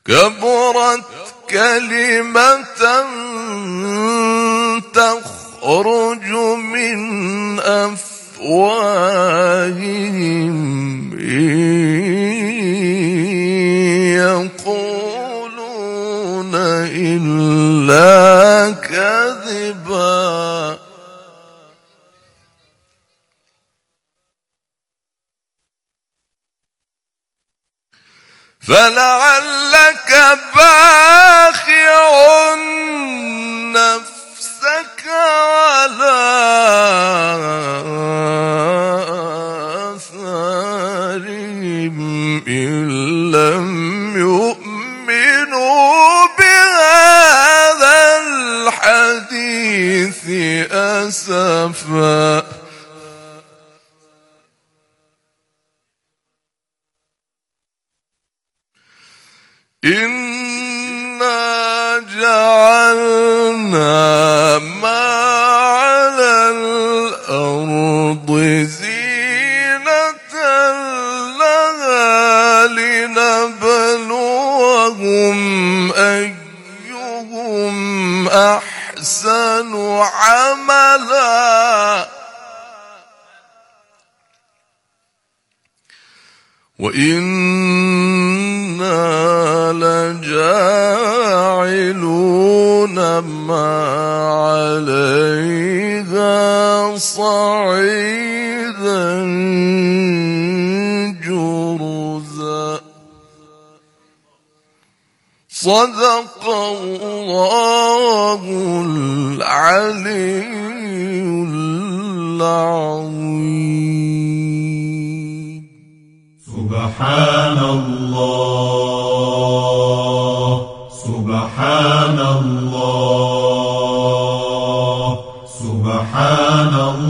كبرت كلمة تخرج من أفواههم يقولون إلا كذبا فلعلك باخع نفسك على آثارهم إن لم يؤمنوا بهذا الحديث أسفا إنا جعلنا ما على الأرض زينة لها لنبلوهم أيهم أحسن عملا وإنا لجاعلون ما عليها صعيدا جرزا صدق الله العلي العظيم. سبحان الله سبحان الله سبحان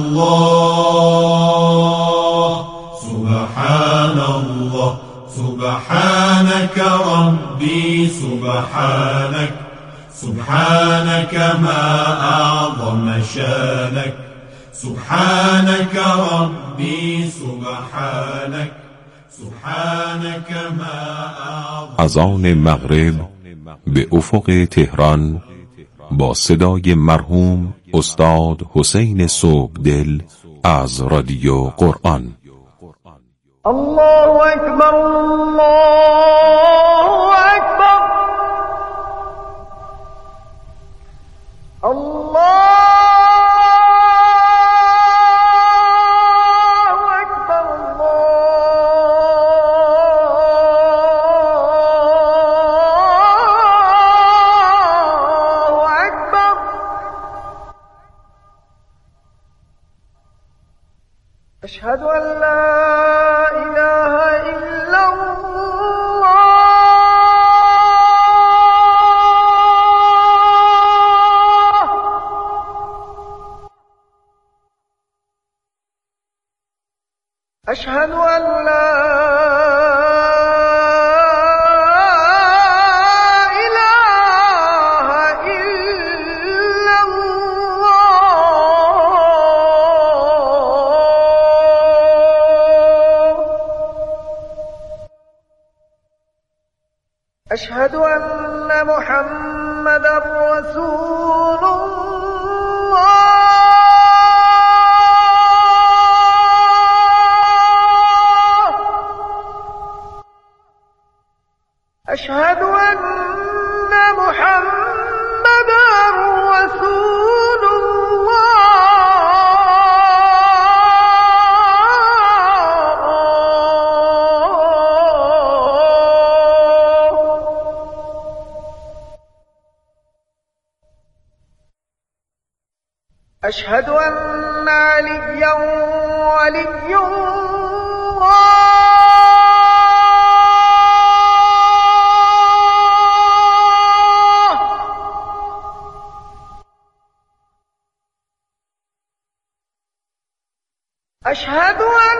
الله سبحان الله سبحانك ربي سبحانك سبحانك ما أعظم شانك سبحانك ربي سبحانك سبحانك ما أعظم. اذان مغرب به افق تهران با صدای مرحوم استاد حسین صبحدل از رادیو قرآن. الله اکبر الله اکبر الله أشهد أن لا إله إلا الله أشهد أن لا أشهد أن محمدًا رسول الله أشهد أن محمدًا رسول أشهد أن عليا ولي الله أشهد أن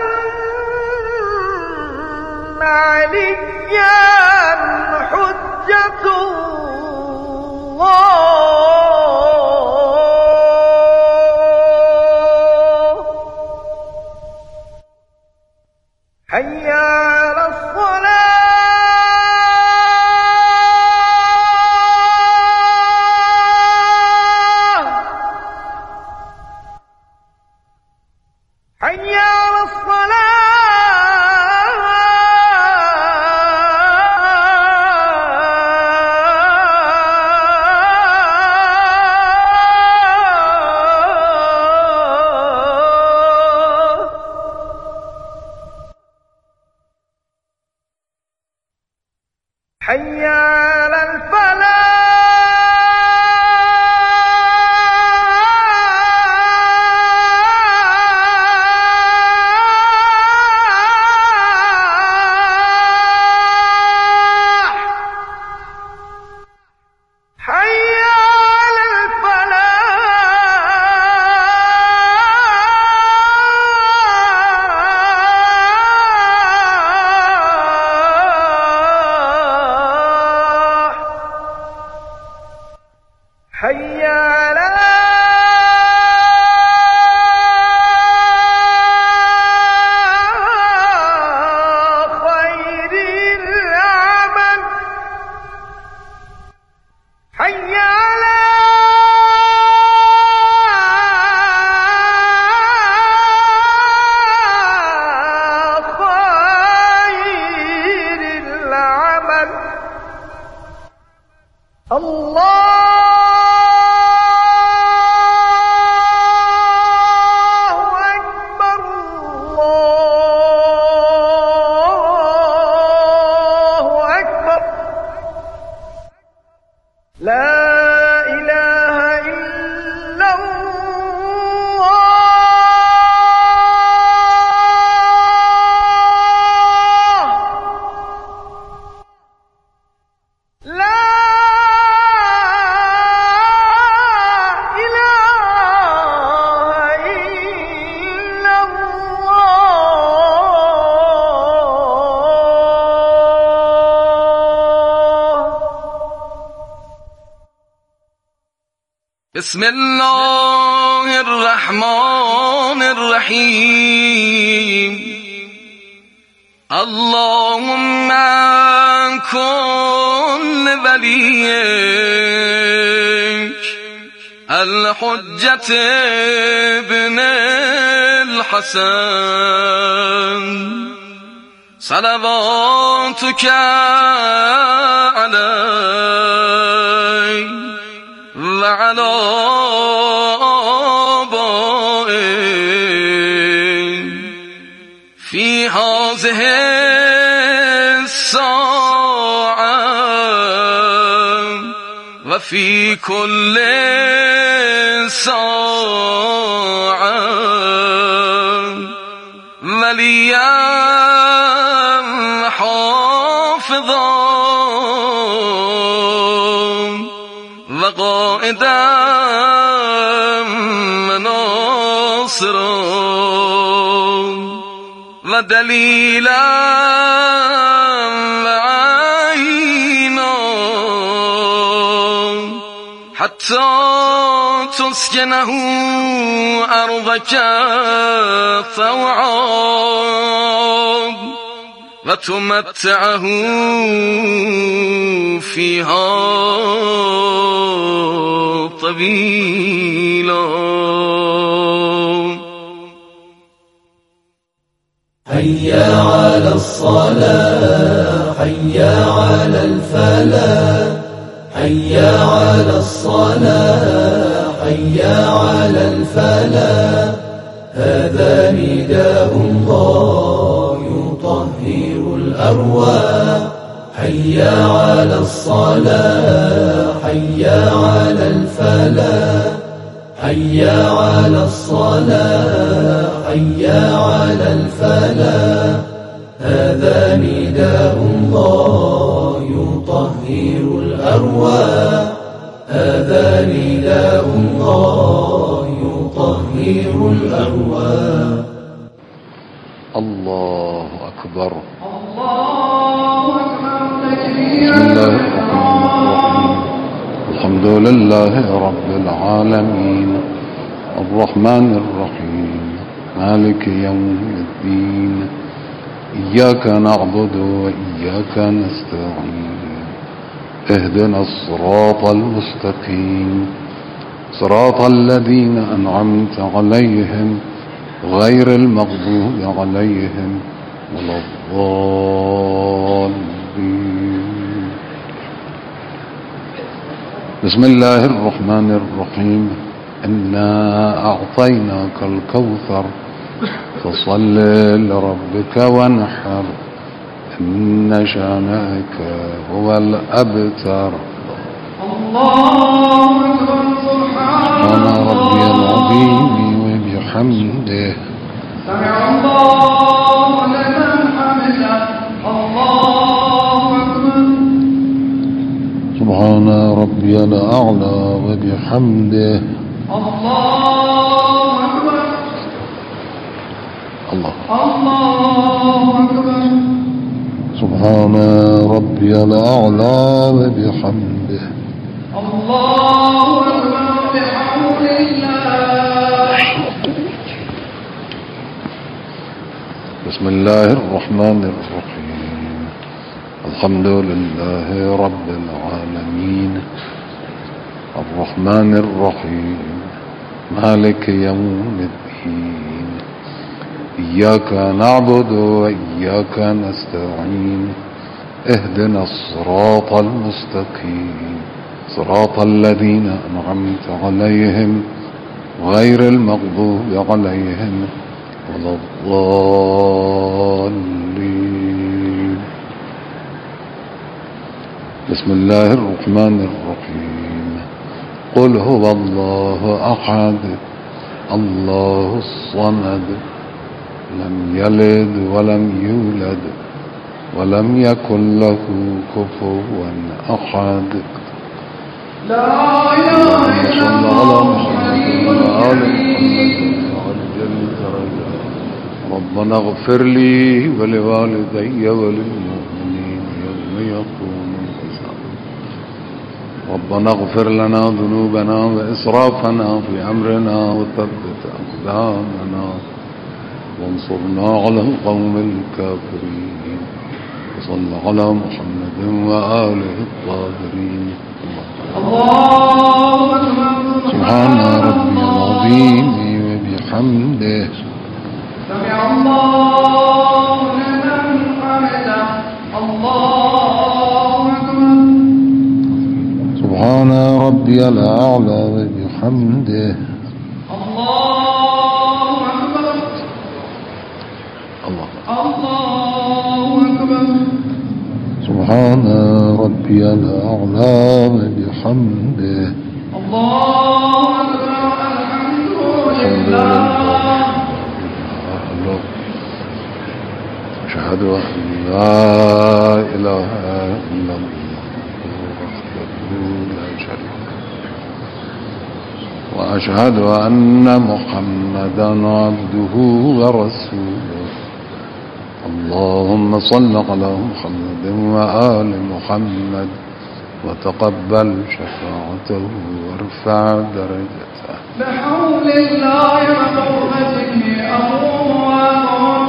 عليا حجة الله حي على الصلاة بسم الله الرحمن الرحيم اللهم كن وليك الحجة ابن الحسن صلواتك عليه وعلى آبائه في هذه الساعة وفي كل ساعة وليا حافظا وقائدا مناصرا ودليلا وعينا حتى تسكنه أرضك طوعا وتمتعه فيها طويلا. حي على الصلاة حي على الفلاح حي على الصلاة حي على الفلاح هذا نداء الله يطهر الأرواح حي على الصلاة حي على الفلاح حي على الصلاة حي على الفلاح هذا نداء الله يطهر الأرواح هذا نداء الله يطهر الأرواح. الله أكبر. بسم الله الرحمن الرحيم الحمد لله رب العالمين الرحمن الرحيم مالك يوم الدين إياك نعبد وإياك نستعين اهدنا الصراط المستقيم صراط الذين أنعمت عليهم غير المغضوب عليهم ولا الضالين. بسم الله الرحمن الرحيم إنا أعطيناك الكوثر فصل لربك وانحر إن شانئك هو الأبتر. سبحان ربي العظيم وبحمده سمع الله لمن حمده الله أكبر. سبحان ربي الأعلى وبحمده الله أكبر. الله أكبر. سبحان ربي الأعلى وبحمده الله أكبر بحمد الله. بسم الله الرحمن الرحيم الحمد لله رب العالمين الرحمن الرحيم مالك يوم الدين إياك نعبد وإياك نستعين اهدنا الصراط المستقيم صراط الذين أنعمت عليهم غير المغضوب عليهم ولا الضالين. بسم الله الرحمن الرحيم قل هو الله أحد الله الصمد لم يلد ولم يولد ولم يكن له كفوا أحد. لا إله إلا الله ربنا اغفر لي ولوالدي وللمؤمنين يوم يقوم الحساب. ربنا اغفر لنا ذنوبنا وإسرافنا في أمرنا وثبت أقدامنا وانصرنا على القوم الكافرين وصلى على محمد وآله الطاهرين. سبحان ربي العظيم وبحمده. سمع الله لمن حمده. الله أكبر. سبحان ربي الأعلى وبحمده. الله أكبر. الله أكبر. سبحان ربي الأعلى وبحمده. الله أكبر. الحمد لله. أشهد أن لا إله إلا الله وحده لا شريك له وأشهد أن محمدا عبده ورسوله. اللهم صل على محمد وآل محمد وتقبل شفاعته وارفع درجته. بحول الله وقوته أموال.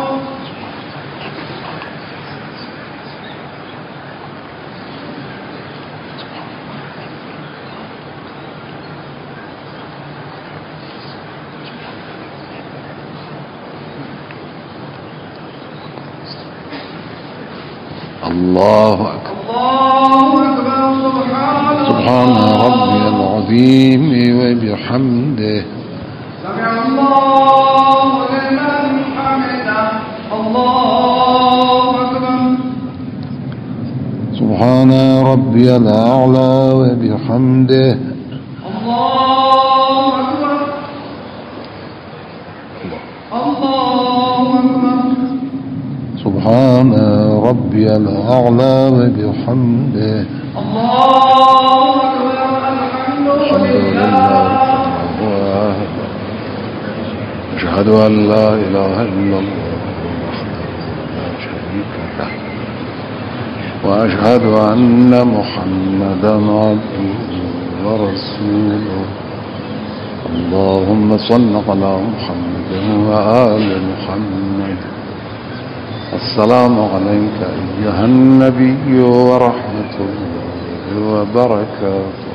الله أكبر. الله أكبر. سبحان ربي العظيم وبحمده. سمع الله لمن حمده. الله أكبر. سبحان ربي الأعلى وبحمده. الله أكبر. الله أكبر. سبحان ربي الأعلى وبحمده. الله أكبر. الحمد لله. أشهد أن لا إله إلا الله وحده لا شريك له وأشهد أن محمدا عبده ورسوله. اللهم صل على محمد وآل محمد. السلام عليك أيها النبي ورحمة الله وبركاته.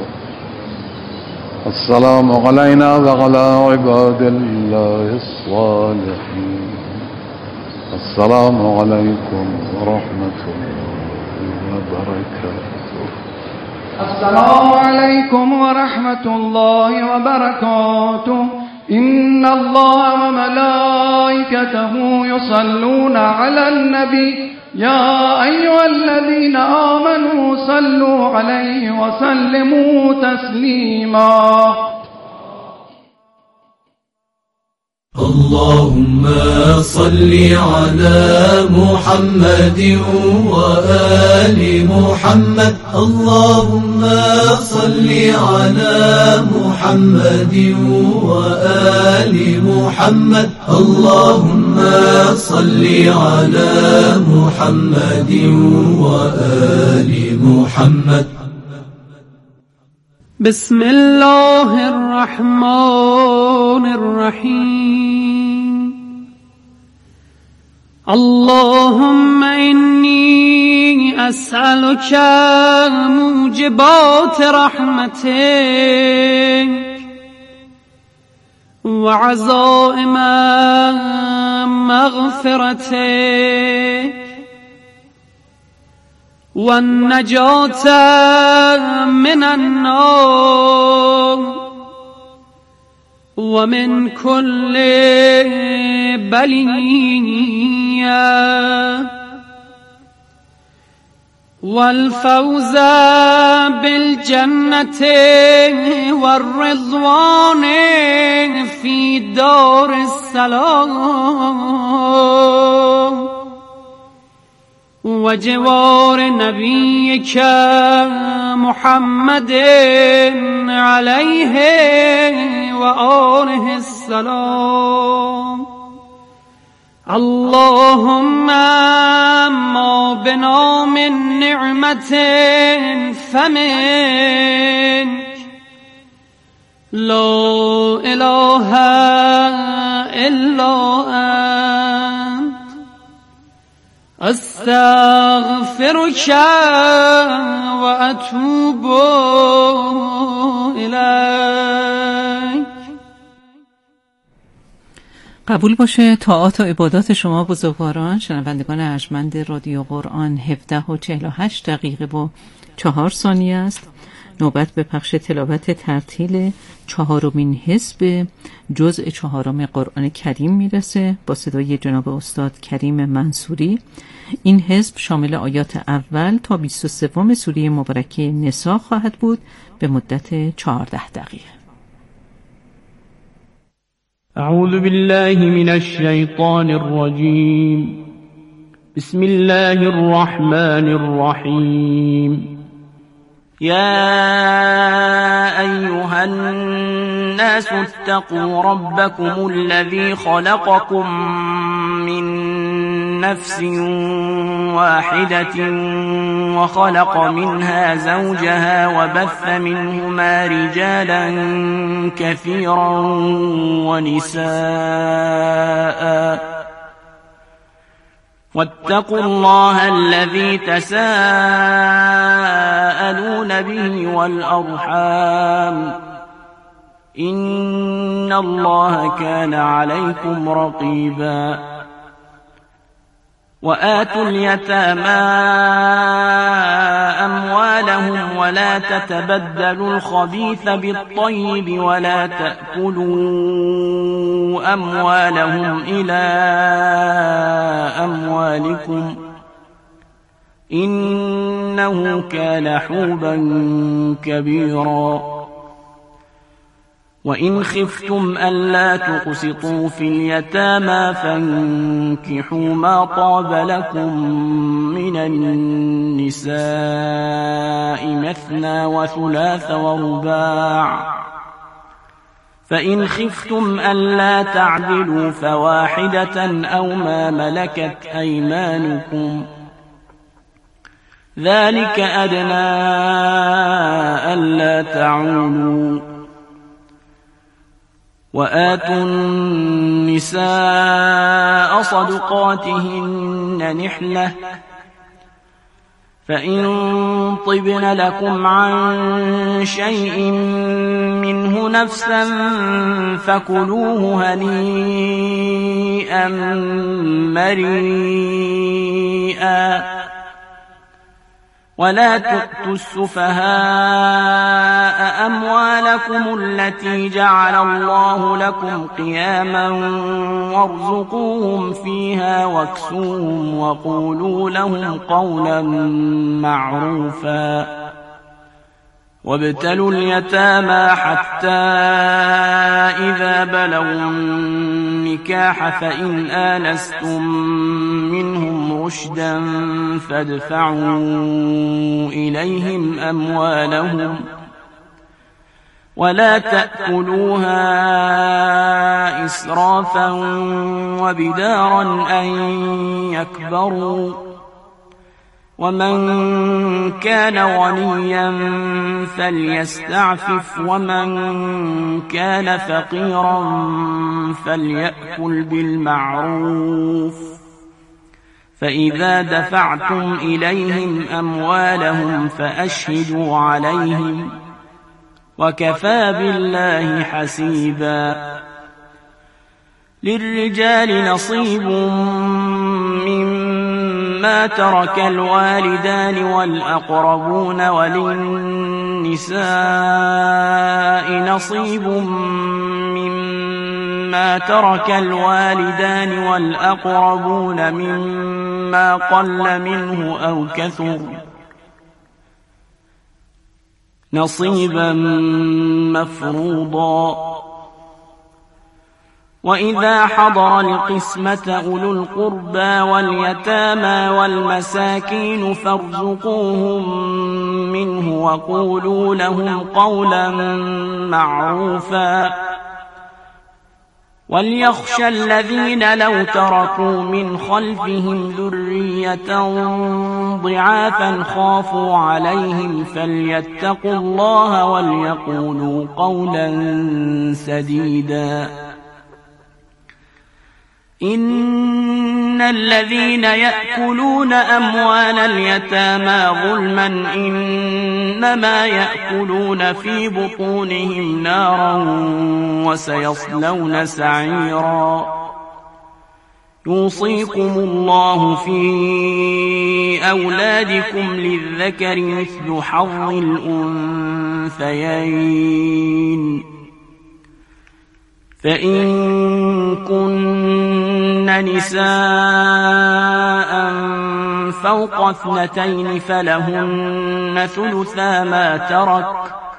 السلام علينا وعلى عباد الله الصالحين. السلام عليكم ورحمة الله وبركاته. السلام عليكم ورحمة الله وبركاته. إن الله وملائكته يصلون على النبي يا أيها الذين آمنوا صلوا عليه وسلموا تسليما. اللهم صل على محمد وآل محمد. اللهم صل على محمد وآل محمد. اللهم صل على محمد وآل محمد. بسم الله الرحمن الرحيم. اللهم إني أسألك موجبات رحمتك وعزائم مغفرتك والنجاة من النار ومن كل بلية والفوز بالجنة والرضوان في دار السلام وجوار نبيك محمد عليه وآله السلام. اللهم ما بنا من نعمة فمنك لا إله إلا أنت أستغفرك وأتوب إليك. قبول باشه طاعات و عبادات شما بزرگواران شنوندگان ارجمند رادیو قرآن 17:48 و 4 ثانیه است. نوبت به پخش تلاوت ترتیل 4مین حزب جزء 4 قرآن کریم میرسه با صدای جناب استاد کریم منصوری. این حزب شامل آیات اول تا 23 سوره مبارکه نساء خواهد بود به مدت 14 دقیقه. اعوذ بالله من الشیطان الرجیم. بسم الله الرحمن الرحیم. يا أيها الناس اتقوا ربكم الذي خلقكم من نفس واحدة وخلق منها زوجها وبث منهما رجالا كثيرا ونساء واتقوا الله الذي تساءلون به والأرحام إن الله كان عليكم رقيبا. وآتوا اليتامى أموالهم ولا تتبدلوا الخبيث بالطيب ولا تأكلوا أموالهم إلى أموالكم إنه كان حوبا كبيرا. وإن خفتم ألا تقسطوا في اليتامى فانكحوا ما طاب لكم من النساء مثنى وثلاث ورباع فإن خفتم ألا تعدلوا فواحدة أو ما ملكت أيمانكم ذلك أدنى ألا تعولوا. وآتوا النساء صدقاتهن نحلة فإن طبن لكم عن شيء منه نفسا فكلوه هنيئا مريئا. ولا تؤتوا السفهاء أموالكم التي جعل الله لكم قياما وارزقوهم فيها واكسوهم وقولوا لهم قولا معروفا. وابتلوا اليتامى حتى إذا بلغوا النكاح فإن آنستم منهم رشدا فادفعوا إليهم أموالهم ولا تأكلوها إسرافا وبدارا أن يكبروا. ومن كان غنيا فليستعفف ومن كان فقيرا فليأكل بالمعروف. فإذا دفعتم إليهم أموالهم فأشهدوا عليهم وكفى بالله حسيبا. للرجال نصيب مما ترك الوالدان والأقربون وللنساء نصيب مما ترك الوالدان والأقربون مما قل منه أو كثر نصيبا مفروضا. وإذا حضر القسمة أولو القربى واليتامى والمساكين فارزقوهم منه وقولوا لهم قولا معروفا. وليخشى الذين لو تركوا من خلفهم ذرية ضعافا خافوا عليهم فليتقوا الله وليقولوا قولا سديدا. إن الذين يأكلون أموال اليتامى ظلما إنما يأكلون في بطونهم نارا وسيصلون سعيرا. يوصيكم الله في أولادكم للذكر مثل حظ الأنثيين. فإن كن نساء فوق 2 فلهن ثلثا ما ترك،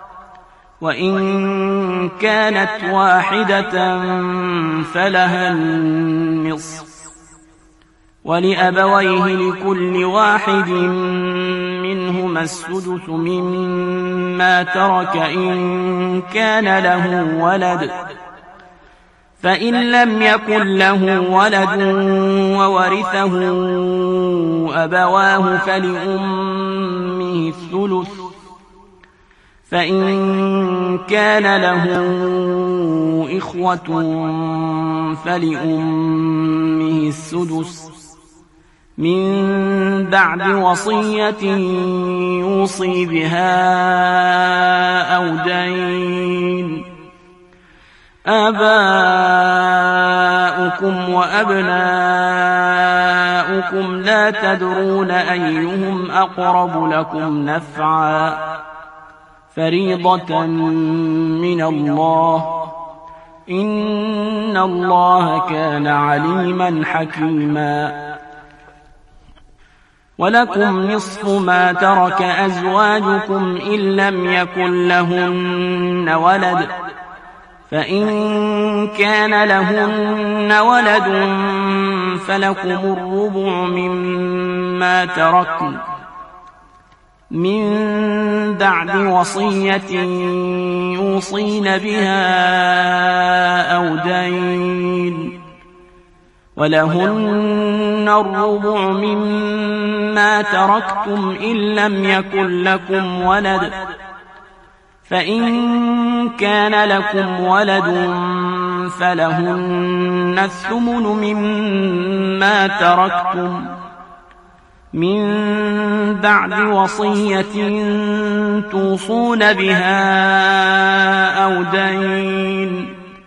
وإن كانت واحدة فلها النصف، ولأبويه لكل واحد منهما السدس مما ترك إن كان له ولد، فإن لم يكن له ولد وورثه أبواه فلأمه الثلث، فإن كان له إخوة فلأمه السدس من بعد وصية يوصي بها أو دين. آباؤكم وأبناؤكم لا تدرون أيهم أقرب لكم نفعا، فريضة من الله، إن الله كان عليما حكيما. ولكم نصف ما ترك أزواجكم إن لم يكن لهن ولد، فإن كان لهن ولد فلكم الربع مما تركن من بعد وصية يوصين بها أو دين، ولهن الربع مما تركتم إن لم يكن لكم ولد، فإن كان لكم ولد فلهن الثمن مما تركتم من بعد وصية توصون بها أو دين.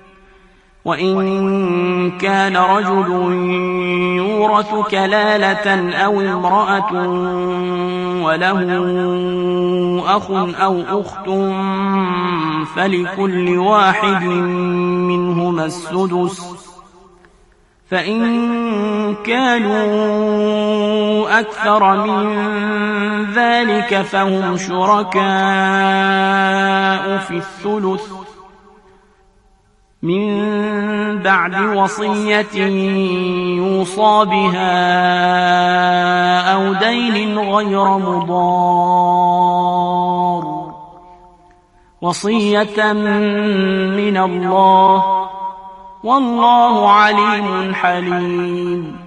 وإن كان رجل يورث كلالة أو امرأة وله أخ أو أخت فلكل واحد منهما السدس، فإن كانوا أكثر من ذلك فهم شركاء في الثلث من بعد وصية يوصى بها أو دين غير مضار، وصية من الله، والله عليم حليم.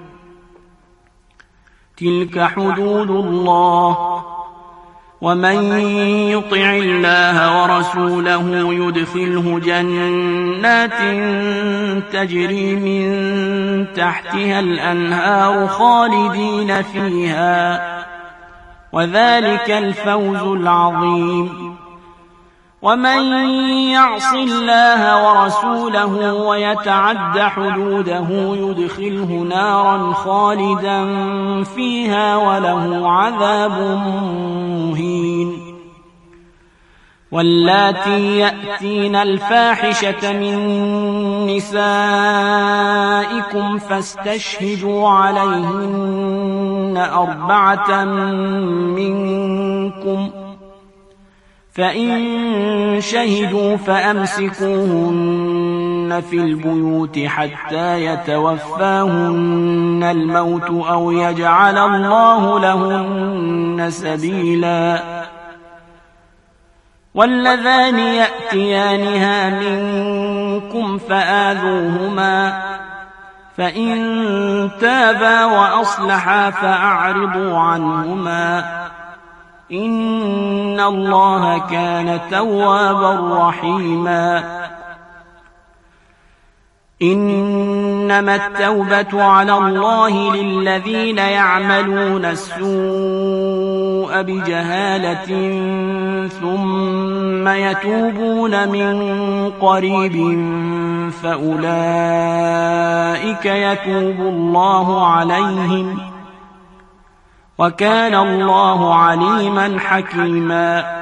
تلك حدود الله، ومن يطع الله ورسوله يدخله جنات تجري من تحتها الأنهار خالدين فيها، وذلك الفوز العظيم. ومن يعص الله ورسوله ويتعد حدوده يدخله نارا خالدا فيها وله عذاب مهين. واللاتي يأتين الفاحشة من نسائكم فاستشهدوا عليهن 4 منكم، فإن شهدوا فأمسكوهن في البيوت حتى يتوفاهن الموت أو يجعل الله لهن سبيلا. واللذان يأتيانها منكم فآذوهما فإن تابا وأصلحا فأعرضوا عنهما إن الله كان توابا رحيما. إنما التوبة على الله للذين يعملون السوء بجهالة ثم يتوبون من قريب فأولئك يتوب الله عليهم وكان الله عليما حكيما.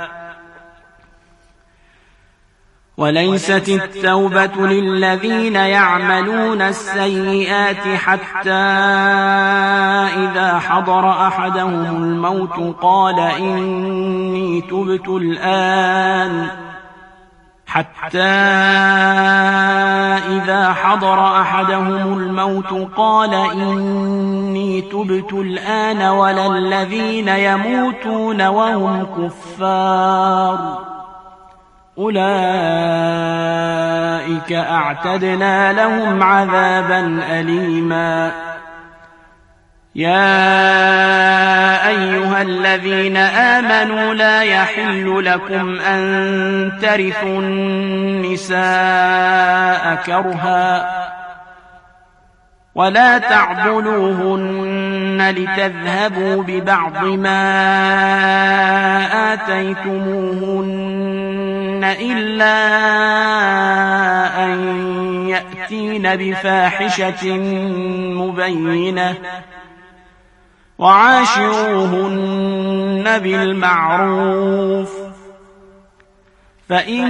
وليست التوبة للذين يعملون السيئات حتى إذا حضر أحدهم الموت قال إني تبت الآن ولا الذين يموتون وهم كفار أولئك أعتدنا لهم عذابا أليما. يا أيها الذين آمنوا لا يحل لكم أن ترثوا النساء كرها ولا تعضلوهن لتذهبوا ببعض ما آتيتموهن إلا أن يأتين بفاحشة مبينة وعاشروهن بالمعروف فإن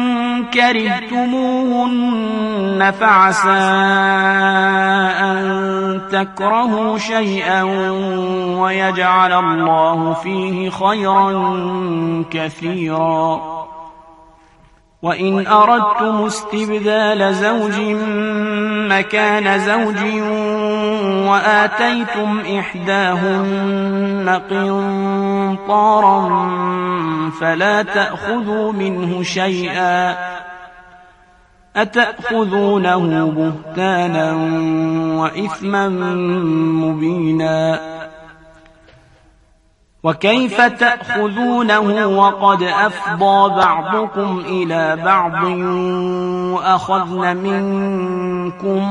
كرهتموهن فعسى أن تكرهوا شيئا ويجعل الله فيه خيرا كثيرا. وإن أردتم استبدال زوج مكان زوج وآتيتم إحداهن قنطارا فلا تأخذوا منه شيئا أتأخذونه بهتانا وإثما مبينا. وكيف تأخذونه وقد أفضى بعضكم إلى بعض وأخذن منكم